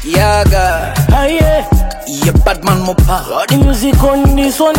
Yaga. Aye. Yeah, Batman Mopa. Got the music on this one.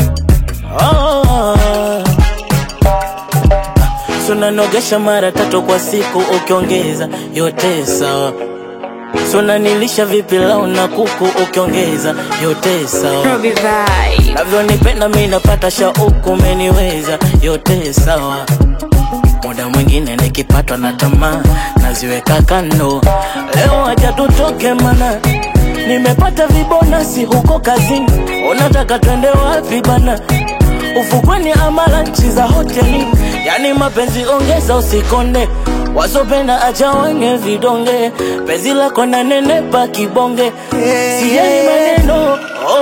So nanogesha mara 3 kwa siku ukiongeza yote sawa. So nanilisha vipi lao na kuku ukiongeza yote sawa. Robbie Vibe. Navyonipenda mimi napata shauku umeniweza yote sawa. Muda mwingine nikipatwa na tamaa naziweka kando. Leo acha tutoke mana nimepata vibonasi huko kazini. Unataka twende wapi bana? Ufukweni ama lunch za hoteli. Yani mapenzi ongeza usikonde. Wasopenda acha wange vidonge. Penzi lako na nenepa kibonge. Siyeni maneno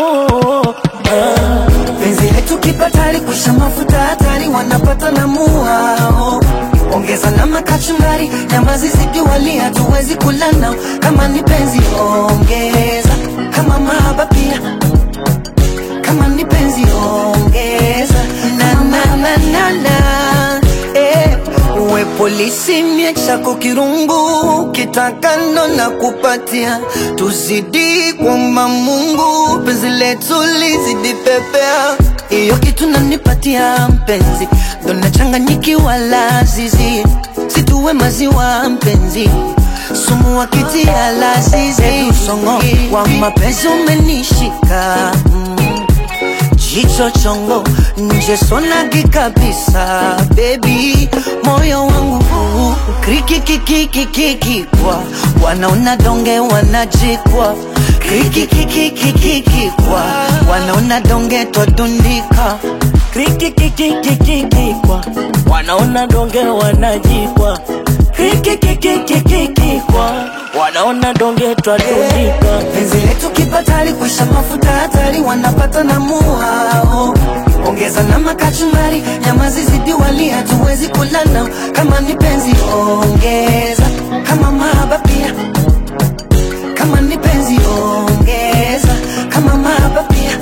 Penzi letu kipatali kusha mafuta hatari wanapata na muao. Ongeza na makachumari nyama zizidi wali hatuwezi kula nao. Kama ni penzi ongeza, kama mahaba pia. Kama ni penzi ongeza, na na na na na. Uwe polisi miekisha kukirungu, kitakano na kupatia. Tuzidi kuomba Mungu, penzi letu lizidi pepea. Iyo kitu nanipatia mpenzi, dona changanyikiwa lazizi. Situwe maziwa mpenzi, sumu wakitia lazizi. Usongo wa mapenzi umenishika, jicho chongo nje sonagi kabisa. Baby, moyo wangu kriki kiki kiki kikwa. Wanaona donge wanajikwa. Kriki kiki kiki kikwa. Wanaona donge twadundika. kriki kiki kiki kikwa. Wanaona donge wanajikwa. Kriki kiki kiki kikwa. Wanaona donge twadundika. Penzi letu kipatali kusha mafuta hatari wanapata na muao. Ongeza na makachumari nyama zizidi wali hatuwezi kula nao. Kama ni penzi ongeza, kama mahaba pia. Kama ni penzi ongeza, kama mahaba pia.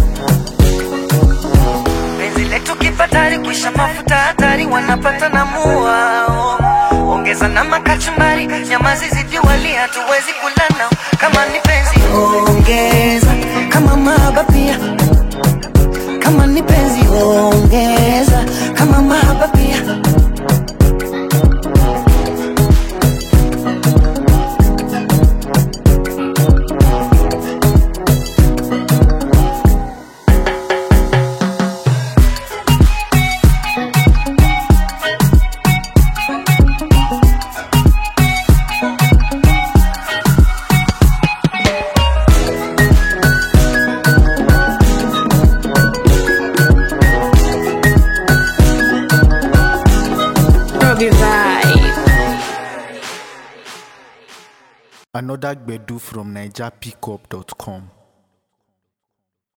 Penzi letu kipatali kusha mafuta hatari wanapata na muao. Ongeza na makachumari nyama zizidi wali hatuwezi kula nao. Kama ni penzi ongeza, kama mahaba pia. Kama ni penzi ongeza, kama mahaba pia. Robbie Vibe. Another Gbedu from NigerPickup.com.